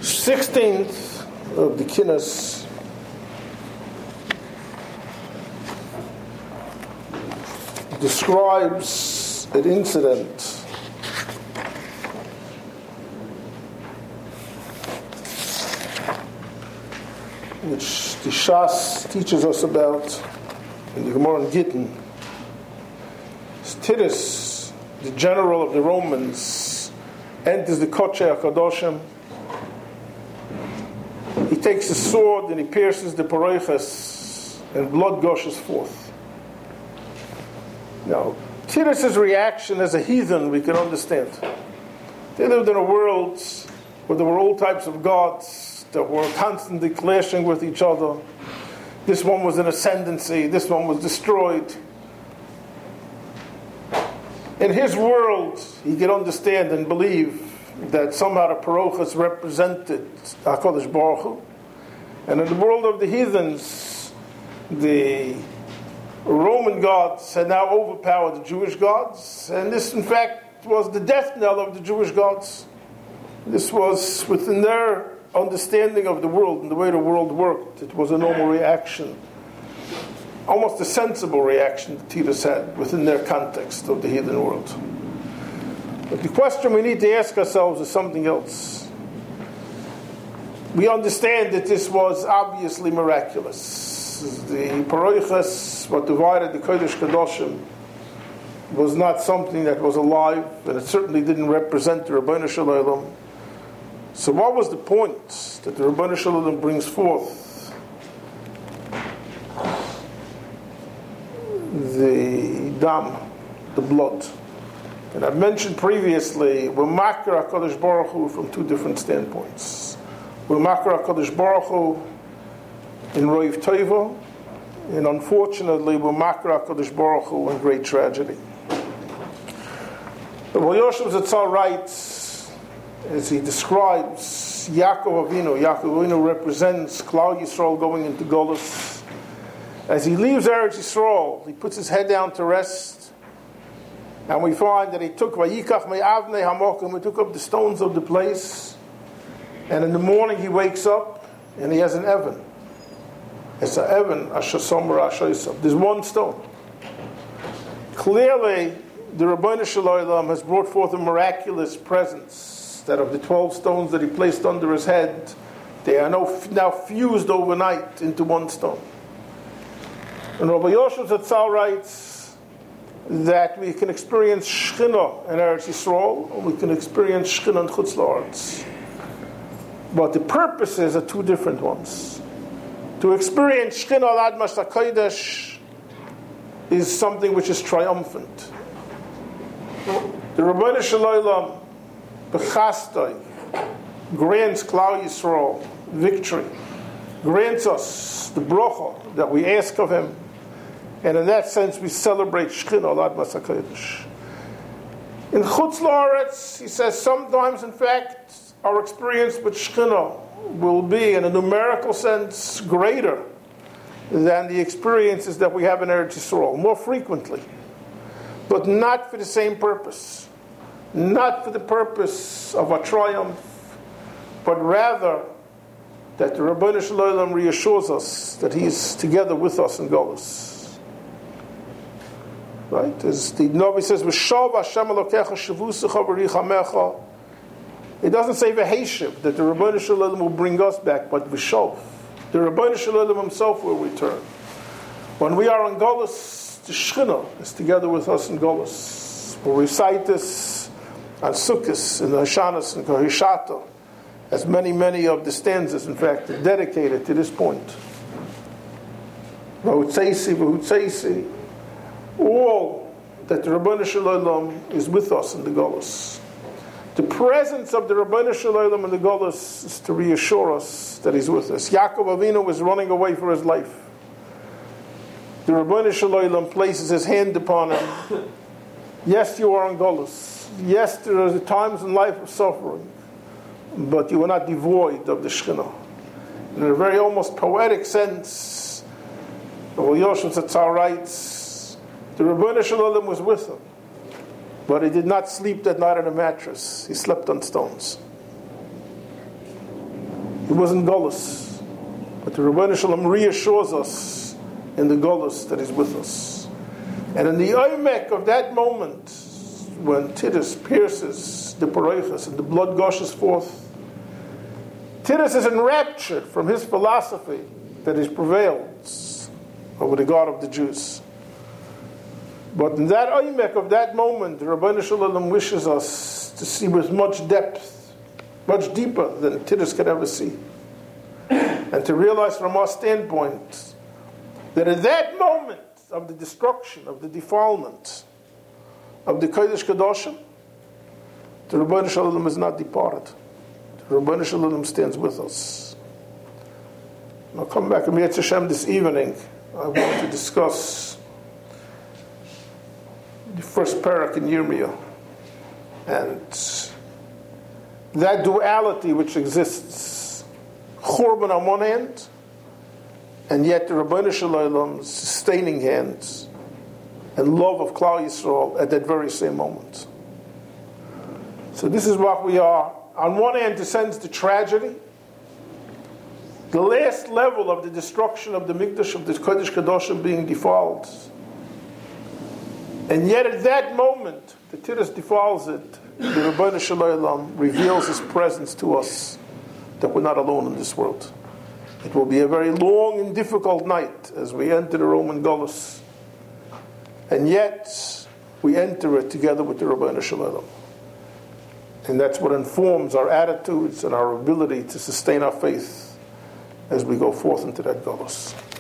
16th of the Kinnis describes an incident which the Shas teaches us about in the Gemara in Gittin. Titus, the general of the Romans, enters the Kodesh HaKadoshim. He takes his sword and he pierces the parochas, and blood gushes forth. Now, Titus's reaction as a heathen, we can understand. They lived in a world where there were all types of gods that were constantly clashing with each other. This one was in ascendancy, this one was destroyed. In his world, he could understand and believe that somehow the parochas represented HaKadosh Baruch Hu. And in the world of the heathens, the Roman gods had now overpowered the Jewish gods, and this in fact was the death knell of the Jewish gods. This was within their understanding of the world and the way the world worked. It was a normal reaction, almost a sensible reaction that Titus had within their context of the heathen world. But the question we need to ask ourselves is something else. We understand that this was obviously miraculous. The parochas, what divided the Kodesh Kadoshim, was not something that was alive, and it certainly didn't represent the Ribbono Shel Olam. So what was the point that the Ribbono Shel Olam brings forth? The dam, the blood. And I've mentioned previously, we're makar HaKadosh Baruch Hu from two different standpoints. We're makar HaKadosh Baruch Hu in Roiv Tova, and unfortunately we're makar HaKadosh Baruch Hu in great tragedy. The Yoshev Zatzal writes, as he describes Yaakov Avinu represents Klal Yisrael going into Golus. As he leaves Eretz Yisrael, he puts his head down to rest, and we find that he took Vayikach me'avnei hamokim, he took up the stones of the place, and in the morning he wakes up and he has an Evan. It's an Evan, Asher Somer Asher Yisrael. There's one stone. Clearly, the Ribbono Shel Olam has brought forth a miraculous presence, that of the 12 stones that he placed under his head, they are now fused overnight into one stone. And Rabbi Yoshev Zatzal writes that we can experience Shechina in Eretz Yisrael, and we can experience Shechina in Chutz La'aretz. But the purposes are two different ones. To experience Shechina al Admas HaKodesh is something which is triumphant. The Ribbono Shel Olam B'chastoi grants Klal Yisrael victory, grants us the bracha that we ask of him, and in that sense we celebrate Shechina al Admas HaKodesh. In Chutz La'aretz, he says sometimes, in fact, our experience with Shechina will be, in a numerical sense, greater than the experiences that we have in Eretz Yisrael, more frequently, but not for the same purpose. Not for the purpose of a triumph, but rather that the Ribbono Shel Olam reassures us that he is together with us in Golus. Right? As the Navi says, "V'shav Hashem Elokecha shavusecha v'richamecha." It doesn't say v'heshiv, that the Ribbono Shel Olam will bring us back, but v'shav. The Ribbono Shel Olam himself will return. When we are in Golus, the Shechina is together with us in Golus. We'll recite this on Sukkot, and Hashanah, and Kohishata, as many of the stanzas, in fact, are dedicated to this point. V'hutzeisi, all that the Ribbono Shel Olam is with us in the Golus. The presence of the Ribbono Shel Olam in the Golus is to reassure us that he's with us. Yaakov Avinu was running away for his life. The Ribbono Shel Olam places his hand upon him. Yes, you are in Golus. Yes, there are times in life of suffering, but you are not devoid of the Shechina. In a very almost poetic sense, Rabbi Yoshev Zatzal writes, the Ribbono Shel Olam was with him, but he did not sleep that night on a mattress. He slept on stones. He was in Golus. But the Rebbeinu Shalom reassures us in the Golus that He's with us. And in the oimek of that moment, when Titus pierces the Paraychas and the blood gushes forth, Titus is enraptured from his philosophy that he prevails over the God of the Jews. But in that oimek of that moment, the Rebbeinu Shalom wishes us to see with much depth, much deeper than Titus could ever see. And to realize from our standpoint that at that moment of the destruction, of the defilement, of the Kodesh Kadoshim, the Rebbeinu Shalom is not departed. The Rebbeinu Shalom stands with us. And I'll come back to Yetz Hashem this evening. I want to discuss the first parak in Yirmiyah and that duality which exists, Churban on one hand, and yet the Rebbeinu Shalom's sustaining hands and love of Klal Yisrael at that very same moment. So this is what we are. On one hand, to sense the tragedy, the last level of the destruction of the Mikdash, of the Kodesh Kadoshim being defiled. And yet at that moment, the Titus defiles it, the Rebbeinu Shalom reveals His presence to us, that we're not alone in this world. It will be a very long and difficult night as we enter the Roman Golus. And yet, we enter it together with the Rebbeinu Shalom. And that's what informs our attitudes and our ability to sustain our faith as we go forth into that Golus.